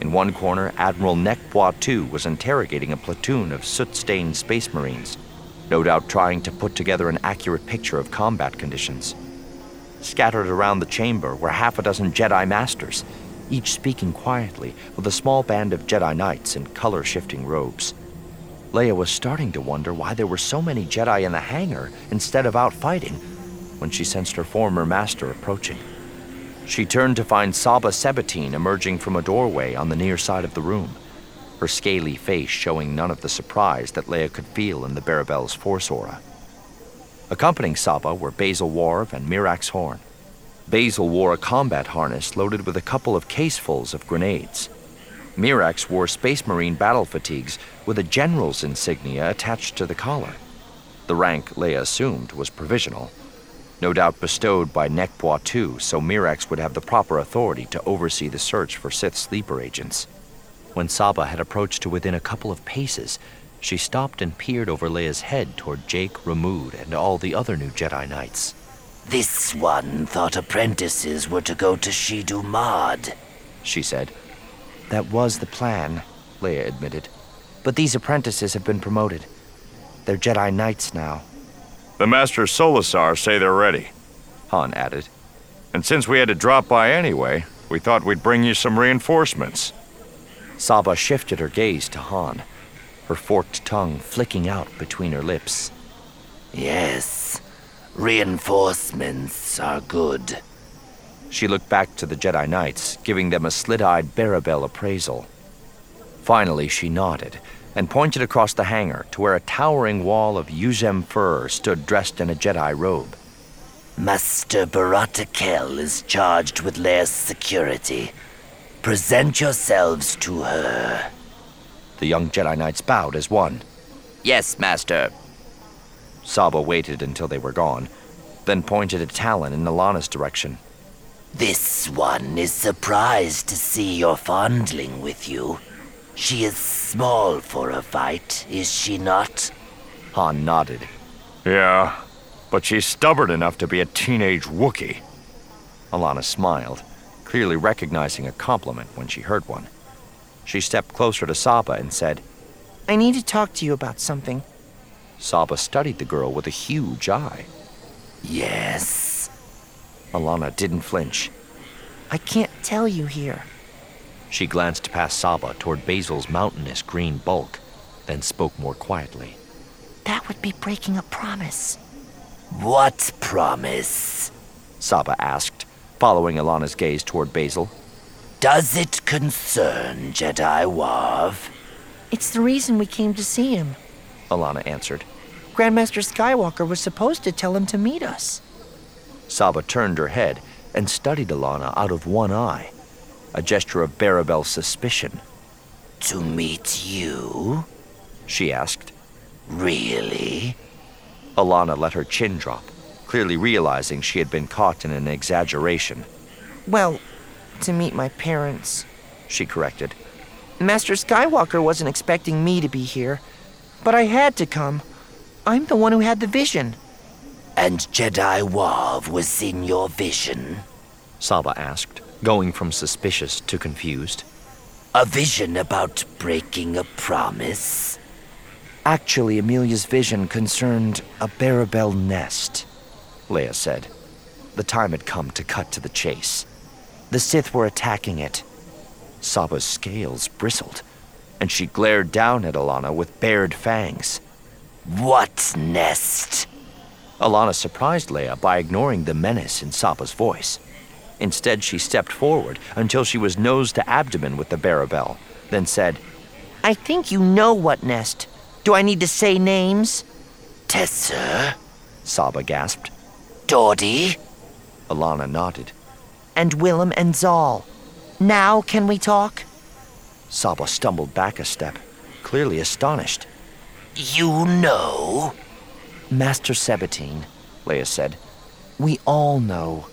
In one corner, Admiral Nekbois II was interrogating a platoon of soot-stained space marines, no doubt trying to put together an accurate picture of combat conditions. Scattered around the chamber were half a dozen Jedi Masters, each speaking quietly with a small band of Jedi Knights in color-shifting robes. Leia was starting to wonder why there were so many Jedi in the hangar instead of out fighting when she sensed her former master approaching. She turned to find Saba Sabatine emerging from a doorway on the near side of the room, her scaly face showing none of the surprise that Leia could feel in the Barabel's force aura. Accompanying Saba were Bazel Warv and Mirax Horn. Bazel wore a combat harness loaded with a couple of casefuls of grenades. Mirax wore Space Marine battle fatigues with a general's insignia attached to the collar. The rank, Leia assumed, was provisional, no doubt bestowed by Nekbois II, so Mirax would have the proper authority to oversee the search for Sith sleeper agents. When Saba had approached to within a couple of paces, she stopped and peered over Leia's head toward Jake, Ramood, and all the other new Jedi Knights. "This one thought apprentices were to go to Shidu Mad," she said. "That was the plan," Leia admitted. "But these apprentices have been promoted. They're Jedi Knights now." "The Master Solasar say they're ready," Han added. "And since we had to drop by anyway, we thought we'd bring you some reinforcements." Saba shifted her gaze to Han, her forked tongue flicking out between her lips. "Yes, reinforcements are good." She looked back to the Jedi Knights, giving them a slit-eyed Barabel appraisal. Finally, she nodded and pointed across the hangar to where a towering wall of Yuzem fur stood dressed in a Jedi robe. "Master Barata Kell is charged with Leia's security. Present yourselves to her." The young Jedi Knights bowed as one. "Yes, Master." Saba waited until they were gone, then pointed a Talon in Alana's direction. "This one is surprised to see your fondling with you. She is small for a fight, is she not?" Han nodded. "Yeah, but she's stubborn enough to be a teenage Wookiee." Alana smiled, clearly recognizing a compliment when she heard one. She stepped closer to Saba and said, "I need to talk to you about something." Saba studied the girl with a huge eye. "Yes?" Alana didn't flinch. "I can't tell you here." She glanced past Saba toward Bazel's mountainous green bulk, then spoke more quietly. "That would be breaking a promise." "What promise?" Saba asked, following Alana's gaze toward Bazel. "Does it concern Jedi Warv?" "It's the reason we came to see him." Alana answered. Grandmaster Skywalker was supposed to tell him to meet us. Saba turned her head and studied Alana out of one eye, a gesture of Barabel suspicion. "To meet you?" she asked. "Really?" Alana let her chin drop, clearly realizing she had been caught in an exaggeration. "Well, to meet my parents," she corrected. "Master Skywalker wasn't expecting me to be here, but I had to come. I'm the one who had the vision." "And Jedi Warv was in your vision?" Saba asked, going from suspicious to confused. "A vision about breaking a promise?" Actually, Amelia's vision concerned a Barabel nest, Leia said. The time had come to cut to the chase. The Sith were attacking it. Saba's scales bristled, and she glared down at Alana with bared fangs. "What nest?" Alana surprised Leia by ignoring the menace in Saba's voice. Instead, she stepped forward until she was nose to abdomen with the Barabel, then said, "I think you know what nest. Do I need to say names?" "Tesser?" Saba gasped. "Dodi?" Alana nodded. "And Willem and Zal. Now can we talk?" Saba stumbled back a step, clearly astonished. "You know?" "Master Sabatine," Leia said. "We all know."